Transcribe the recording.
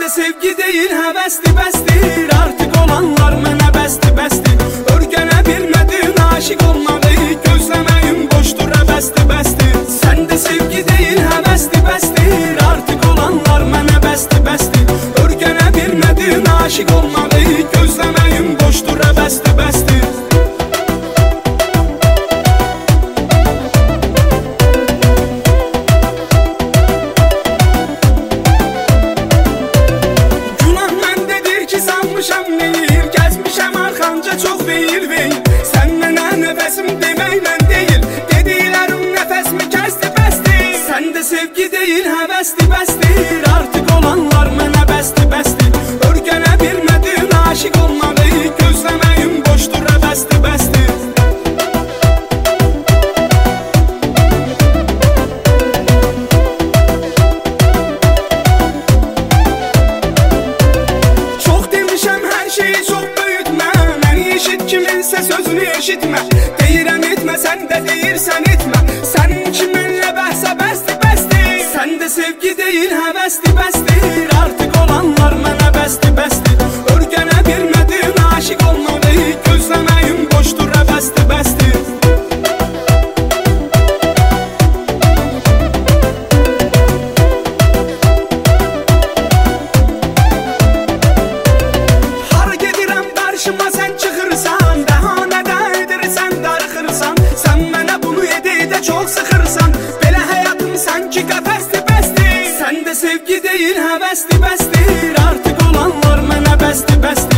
sevgi değil həvəsdir, bəsdir. Artıq olanlar mənə bəsdir, bəsdir. Örgənə bilmədin aşiq olmağı, gözləməyin boşdur, əbəsdir, bəsdir. Səndə sevgi deyil həvəsdir, bəsdir. Artıq olanlar mənə bəsdir, bəsdir. Örgənə bilmədin aşiq olmağı, gözləməyin boşdur, əbəsdir, bəsdir. Gəzmişəm arxanca çox deyil vey. Sən mənə nəfəsim deməklə deyil, dediklərim nəfəsimi kəsdi, bəsdir. Səndə sevgi deyil həvəsdir, bəsdir. Artıq olanlar mənə bəsdir, bəsdir. Örgənə bilmədin aşiq olmağı, gözləməyin boşdur, əbəsdir, bəsdir. Çox demişəm hər şeyi çox böyütmə, məni eşit kiminsə sözünü eşitmə. Deyirəm etmə, sən də deyirsən etmə. Sənin kiminlə bəhsə bəsdir, bəsdir. Səndə sevgi deyil həvəsdir, bəsdir. Artıq olanlar mənə bəsdir, bəsdir. Örgənə bilmədin aşiq olmağı, gözləməyin boşdur, əbəsdir, bəsdir. Qarşıma sən çıxırsan, bəhanədə edirsən, darıxırsan. Sən mənə bunu edə çox sıxırsan. Belə həyatım sanki qəfəsdir, bəsdir. Səndə sevgi deyil həvəsdir, bəsdir. Artıq olanlar mənə bəsdir, bəsdir.